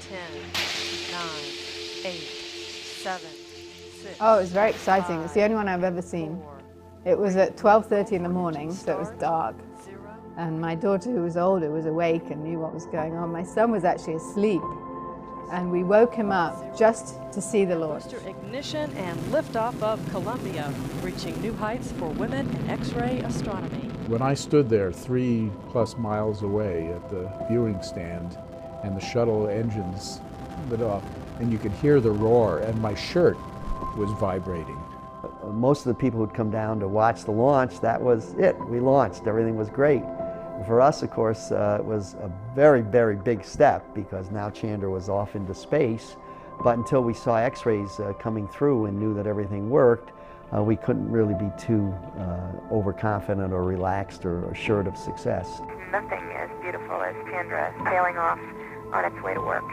10, 9, 8, 7, 6. Oh, it was very exciting. It's the only one I've ever seen. It was at 12:30 in the morning, so it was dark. And my daughter, who was older, was awake and knew what was going on. My son was actually asleep, and we woke him up just to see the launch. Booster ignition and liftoff of Columbia, reaching new heights for women in X-ray astronomy. When I stood there 3+ miles away at the viewing stand and the shuttle engines lit off, and you could hear the roar, and my shirt was vibrating. Most of the people who'd come down to watch the launch, that was it. We launched, everything was great. For us, of course, it was a very, very big step because now Chandra was off into space. But until we saw X-rays coming through and knew that everything worked, we couldn't really be too overconfident or relaxed or assured of success. Nothing as beautiful as Chandra sailing off on its way to work.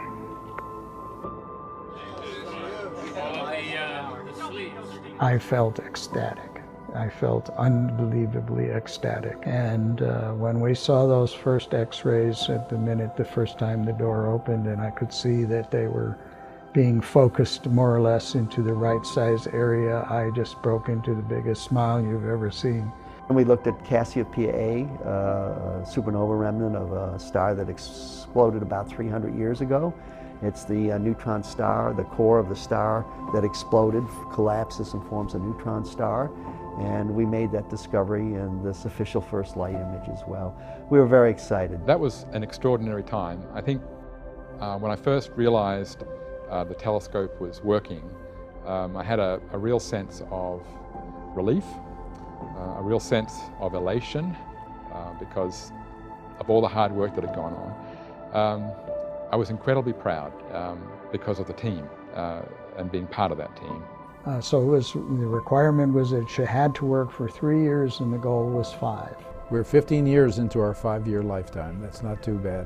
I felt ecstatic. I felt unbelievably ecstatic. And when we saw those first X-rays at the first time the door opened, and I could see that they were being focused more or less into the right size area, I just broke into the biggest smile you've ever seen. And we looked at Cassiopeia A, a supernova remnant of a star that exploded about 300 years ago. It's the neutron star, the core of the star that exploded, collapses and forms a neutron star. And we made that discovery in this official first light image as well. We were very excited. That was an extraordinary time. I think when I first realized the telescope was working, I had a real sense of relief, a real sense of elation because of all the hard work that had gone on. I was incredibly proud because of the team and being part of that team. So the requirement was that she had to work for 3 years and the goal was 5. We're 15 years into our 5-year lifetime. That's not too bad.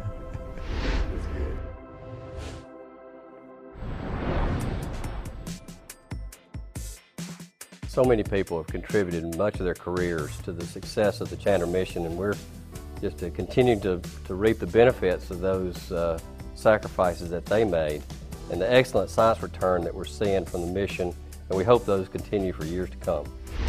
So many people have contributed much of their careers to the success of the Chandra mission, and we're just to continue to reap the benefits of those sacrifices that they made and the excellent science return that we're seeing from the mission, and we hope those continue for years to come.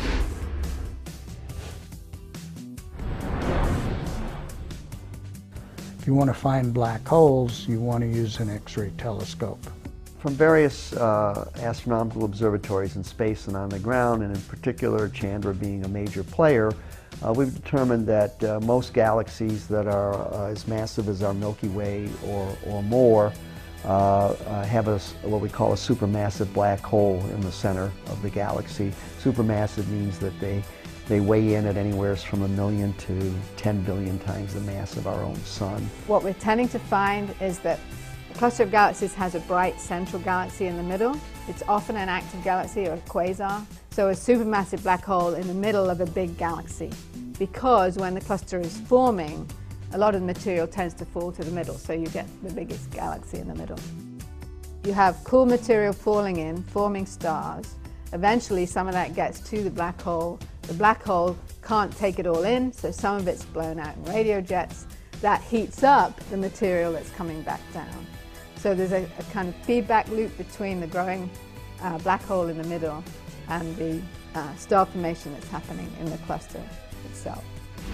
If you want to find black holes, you want to use an X-ray telescope. From various astronomical observatories in space and on the ground, and in particular Chandra being a major player, we've determined that most galaxies that are as massive as our Milky Way or more have what we call a supermassive black hole in the center of the galaxy. Supermassive means that they weigh in at anywhere from 1 million to 10 billion times the mass of our own sun. What we're tending to find is that a cluster of galaxies has a bright central galaxy in the middle. It's often an active galaxy or a quasar. So a supermassive black hole in the middle of a big galaxy. Because when the cluster is forming, a lot of the material tends to fall to the middle, so you get the biggest galaxy in the middle. You have cool material falling in, forming stars. Eventually some of that gets to the black hole. The black hole can't take it all in, so some of it's blown out in radio jets. That heats up the material that's coming back down. So there's a kind of feedback loop between the growing black hole in the middle and the star formation that's happening in the cluster itself.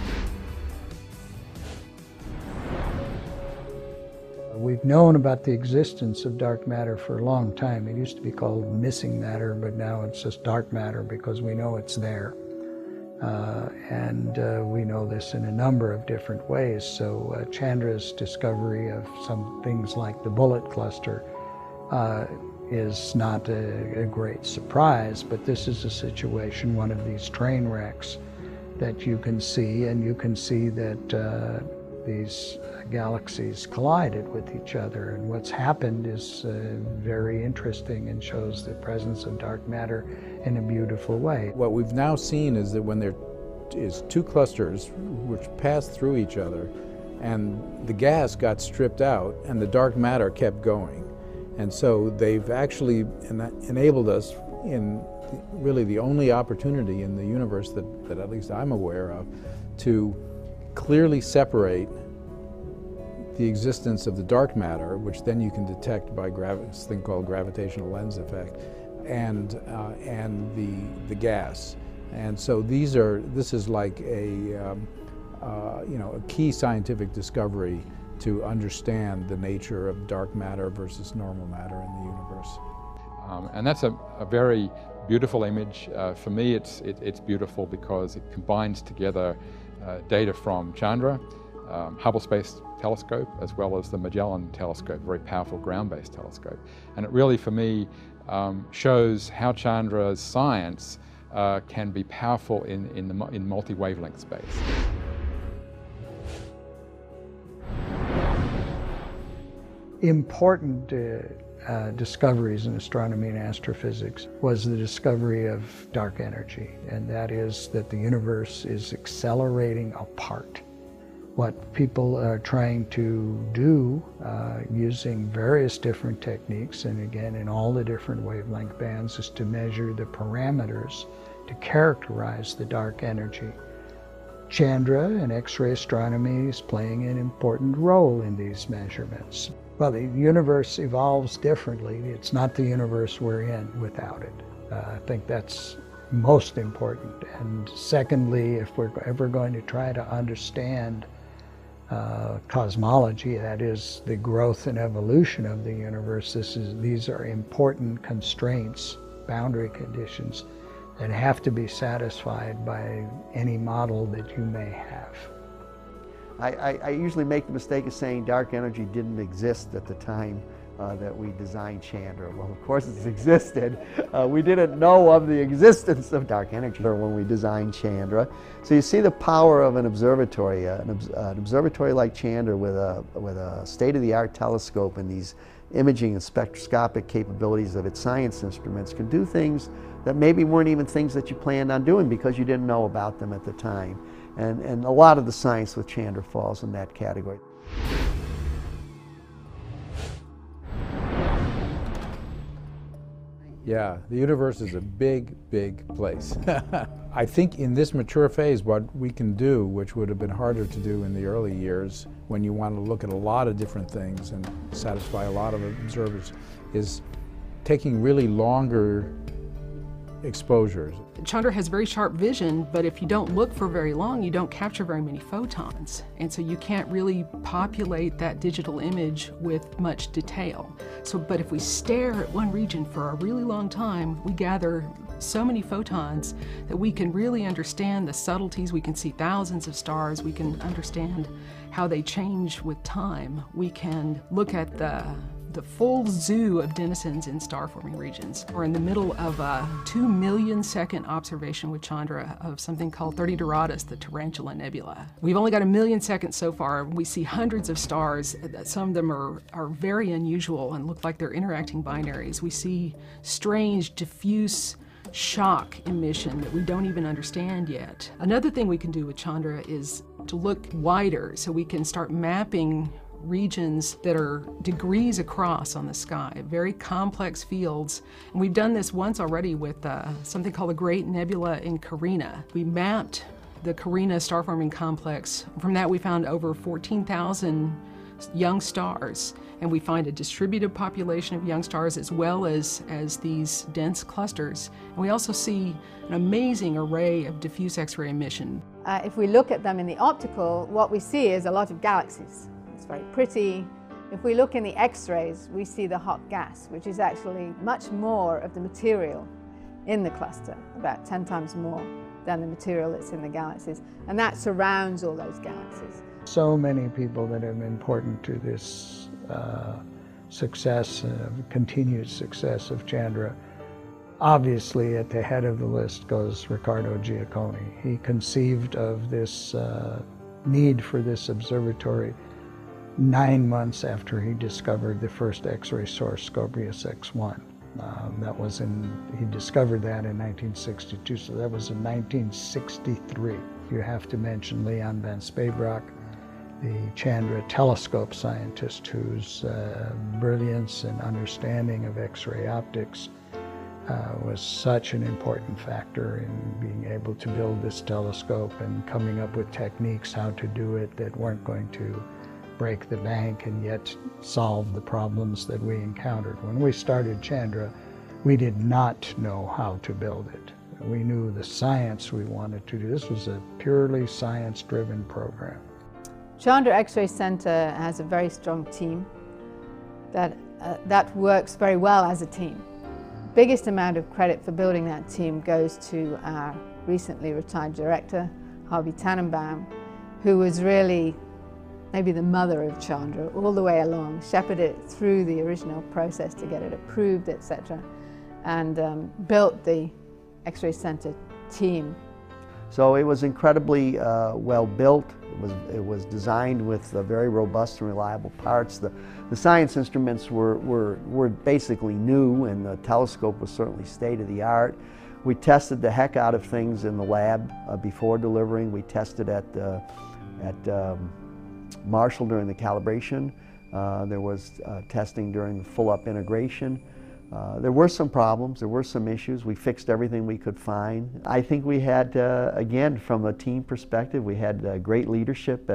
We've known about the existence of dark matter for a long time. It used to be called missing matter, but now it's just dark matter because we know it's there. We know this in a number of different ways. So Chandra's discovery of some things like the bullet cluster is not a great surprise, but this is a situation, one of these train wrecks that you can see, and you can see that these galaxies collided with each other, and what's happened is very interesting and shows the presence of dark matter in a beautiful way. What we've now seen is that when there is two clusters which pass through each other, and the gas got stripped out and the dark matter kept going. And so they've actually enabled us in really the only opportunity in the universe that at least I'm aware of to clearly separate the existence of the dark matter, which then you can detect by this thing called gravitational lens effect, and the gas. And so this is like a a key scientific discovery to understand the nature of dark matter versus normal matter in the universe. And that's a very beautiful image. For me, it's beautiful because it combines together data from Chandra, Hubble Space Telescope, as well as the Magellan Telescope, a very powerful ground-based telescope. And it really, for me, shows how Chandra's science can be powerful in multi-wavelength space. Important discoveries in astronomy and astrophysics was the discovery of dark energy, and that is that the universe is accelerating apart. What people are trying to do using various different techniques, and again in all the different wavelength bands, is to measure the parameters to characterize the dark energy. Chandra and X-ray astronomy is playing an important role in these measurements. Well, the universe evolves differently. It's not the universe we're in without it. I think that's most important. And secondly, if we're ever going to try to understand cosmology, that is the growth and evolution of the universe, these are important constraints, boundary conditions, that have to be satisfied by any model that you may have. I usually make the mistake of saying dark energy didn't exist at the time that we designed Chandra. Well, of course it's existed. We didn't know of the existence of dark energy when we designed Chandra. So you see the power of an observatory. An observatory like Chandra with a state-of-the-art telescope and these imaging and spectroscopic capabilities of its science instruments can do things that maybe weren't even things that you planned on doing because you didn't know about them at the time. And a lot of the science with Chandra falls in that category. Yeah, the universe is a big, big place. I think in this mature phase, what we can do, which would have been harder to do in the early years, when you want to look at a lot of different things and satisfy a lot of observers, is taking really longer exposures. Chandra has very sharp vision, but if you don't look for very long, you don't capture very many photons. And so you can't really populate that digital image with much detail. But if we stare at one region for a really long time, we gather so many photons that we can really understand the subtleties. We can see thousands of stars. We can understand how they change with time. We can look at the full zoo of denizens in star-forming regions. We're in the middle of a 2 million second observation with Chandra of something called 30 Doradus, the Tarantula Nebula. We've only got 1 million seconds so far. We see hundreds of stars. Some of them are very unusual and look like they're interacting binaries. We see strange, diffuse shock emission that we don't even understand yet. Another thing we can do with Chandra is to look wider, so we can start mapping regions that are degrees across on the sky, very complex fields. And we've done this once already with something called the Great Nebula in Carina. We mapped the Carina star-forming complex. From that we found over 14,000 young stars, and we find a distributed population of young stars as well as these dense clusters. And we also see an amazing array of diffuse X-ray emission. If we look at them in the optical, what we see is a lot of galaxies. It's very pretty. If we look in the X-rays, we see the hot gas, which is actually much more of the material in the cluster, about 10 times more than the material that's in the galaxies. And that surrounds all those galaxies. So many people that have been important to this success, continued success of Chandra. Obviously, at the head of the list goes Riccardo Giacconi. He conceived of this need for this observatory 9 months after he discovered the first X-ray source, Scobrius X1. He discovered that in 1962, so that was in 1963. You have to mention Leon van Speybraak, the Chandra telescope scientist whose brilliance and understanding of X-ray optics was such an important factor in being able to build this telescope and coming up with techniques how to do it that weren't going to break the bank and yet solve the problems that we encountered. When we started Chandra, we did not know how to build it. We knew the science we wanted to do. This was a purely science-driven program. Chandra X-Ray Center has a very strong team that works very well as a team. Biggest amount of credit for building that team goes to our recently retired director, Harvey Tannenbaum, who was really maybe the mother of Chandra all the way along, shepherded it through the original process to get it approved, etc., and built the X-Ray Center team. So it was incredibly well built. It was designed with very robust and reliable parts. The science instruments were basically new, and the telescope was certainly state of the art. We tested the heck out of things in the lab before delivering. We tested at Marshall during the calibration. There was testing during the full-up integration. There were some problems, there were some issues. We fixed everything we could find. I think we had, again, from a team perspective, we had great leadership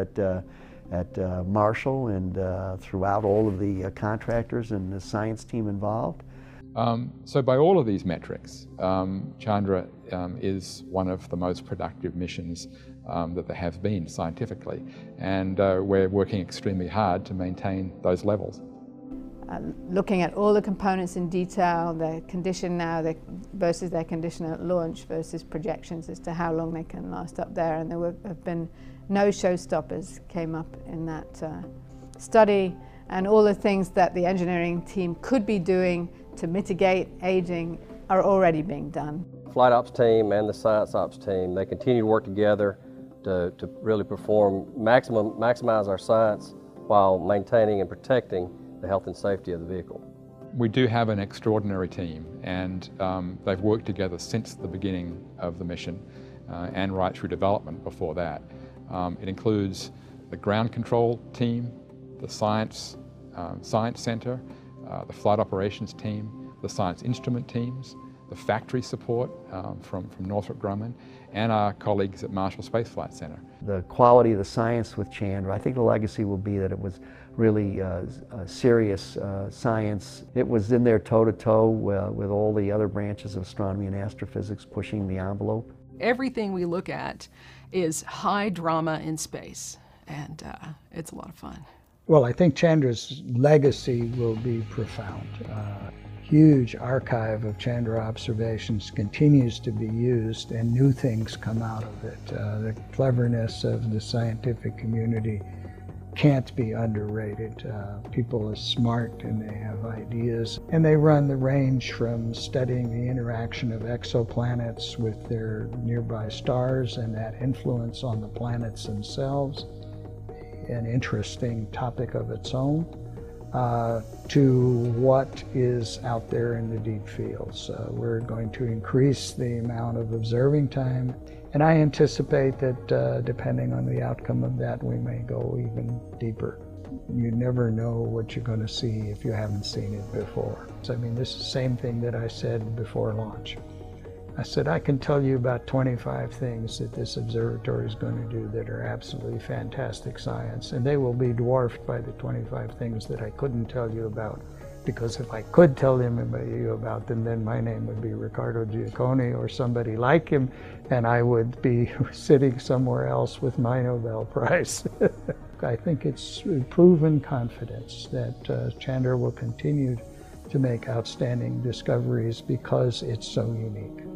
at Marshall and throughout all of the contractors and the science team involved. So by all of these metrics, Chandra is one of the most productive missions that there have been scientifically, and we're working extremely hard to maintain those levels. Looking at all the components in detail, their condition now versus their condition at launch versus projections as to how long they can last up there, and there have been no showstoppers came up in that study, and all the things that the engineering team could be doing to mitigate aging are already being done. Flight ops team and the science ops team, they continue to work together to really maximize our science while maintaining and protecting the health and safety of the vehicle. We do have an extraordinary team, and they've worked together since the beginning of the mission and right through development before that. It includes the ground control team, the science center, the flight operations team, the science instrument teams, the factory support from Northrop Grumman, and our colleagues at Marshall Space Flight Center. The quality of the science with Chandra, I think the legacy will be that it was really serious science. It was in there toe-to-toe with all the other branches of astronomy and astrophysics pushing the envelope. Everything we look at is high drama in space, and it's a lot of fun. Well, I think Chandra's legacy will be profound. Huge archive of Chandra observations continues to be used, and new things come out of it. The cleverness of the scientific community can't be underrated. People are smart and they have ideas, and they run the range from studying the interaction of exoplanets with their nearby stars and that influence on the planets themselves, an interesting topic of its own, to what is out there in the deep fields. We're going to increase the amount of observing time, and I anticipate that depending on the outcome of that, we may go even deeper. You never know what you're going to see if you haven't seen it before. So, I mean, this is the same thing that I said before launch. I said, I can tell you about 25 things that this observatory is going to do that are absolutely fantastic science, and they will be dwarfed by the 25 things that I couldn't tell you about, because if I could tell you about them, then my name would be Riccardo Giacconi or somebody like him, and I would be sitting somewhere else with my Nobel Prize. I think it's proven confidence that Chandra will continue to make outstanding discoveries because it's so unique.